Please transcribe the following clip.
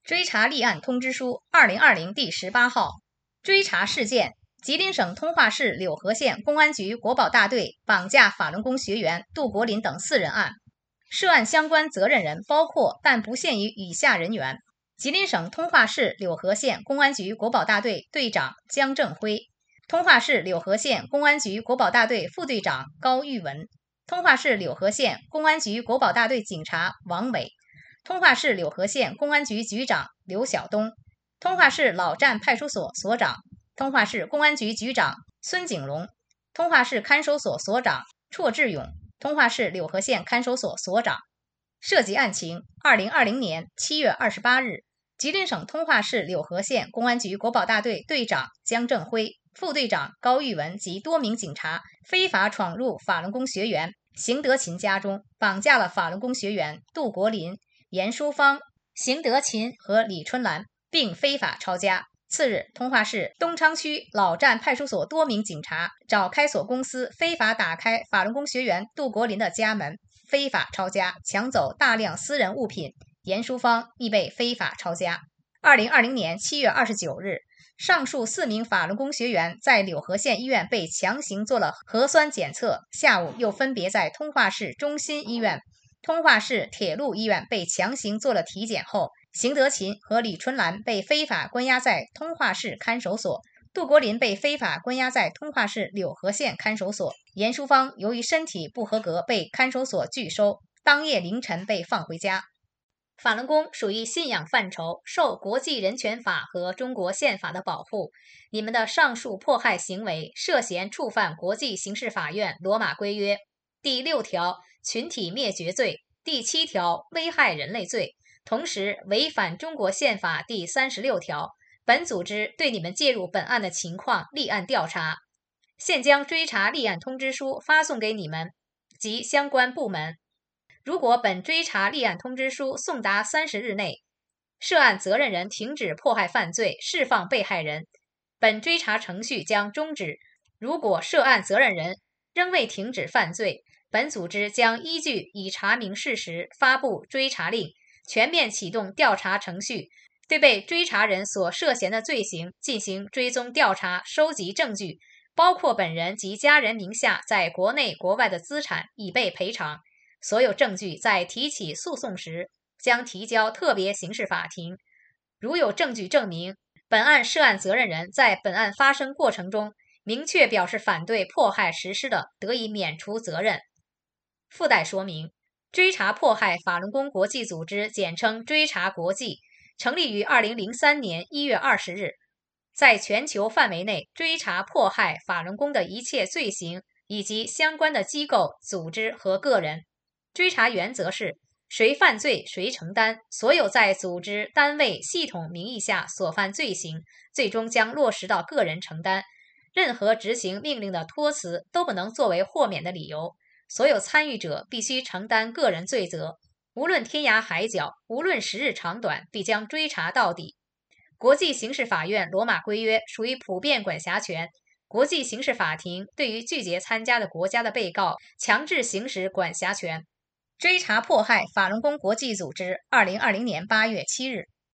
追查立案通知书2020第18号，追查事件：吉林省通化市柳河县公安局国保大队绑架法轮功学员杜国林等4人案，涉案相关责任人包括但不限于以下人员：吉林省通化市柳河县公安局国保大队队长姜正辉，通化市柳河县公安局国保大队副队长高玉文，通化市柳河县公安局国保大队警察王伟，通化市柳河县公安局局长刘晓东，通化市老站派出所所长，通化市公安局局长孙景荣，通化市看守所所长绰志勇，通化市柳河县看守所所长。涉及案情：2020年7月28日，吉林省通化市柳河县公安局国保大队队长姜正辉、副队长高玉文及多名警察非法闯入法轮功学员邢德勤家中，绑架了法轮功学员杜国林、严淑芳、邢德勤和李春兰，并非法抄家。次日，通化市东昌区老站派出所多名警察找开锁公司非法打开法轮功学员杜国林的家门，非法抄家，抢走大量私人物品，严淑芳亦被非法抄家。2020年7月29日，上述4名法轮功学员在柳河县医院被强行做了核酸检测，下午又分别在通化市中心医院、通化市铁路医院被强行做了体检后，邢德勤和李春兰被非法关押在通化市看守所，杜国林被非法关押在通化市柳河县看守所，严淑芳由于身体不合格被看守所拒收，当夜凌晨被放回家。法轮功属于信仰范畴，受国际人权法和中国宪法的保护。你们的上述迫害行为涉嫌触犯国际刑事法院罗马规约第6条群体灭绝罪、第7条危害人类罪，同时违反中国宪法第36条。本组织对你们介入本案的情况立案调查，现将追查立案通知书发送给你们及相关部门。如果本追查立案通知书送达30日内，涉案责任人停止迫害犯罪，释放被害人，本追查程序将终止。如果涉案责任人仍未停止犯罪，本组织将依据已查明事实发布追查令，全面启动调查程序，对被追查人所涉嫌的罪行进行追踪调查，收集证据，包括本人及家人名下在国内国外的资产，以备赔偿。所有证据在提起诉讼时将提交特别刑事法庭。如有证据证明本案涉案责任人在本案发生过程中明确表示反对迫害实施的，得以免除责任。附带说明：追查迫害法轮功国际组织，简称追查国际，成立于2003年1月20日，在全球范围内追查迫害法轮功的一切罪行以及相关的机构、组织和个人。追查原则是谁犯罪谁承担，所有在组织、单位、系统名义下所犯罪行，最终将落实到个人承担。任何执行命令的托辞都不能作为豁免的理由。所有参与者必须承担个人罪责，无论天涯海角，无论时日长短，必将追查到底。国际刑事法院罗马规约属于普遍管辖权，国际刑事法庭对于拒绝参加的国家的被告强制行使管辖权。追查迫害法轮功国际组织，2020年8月7日。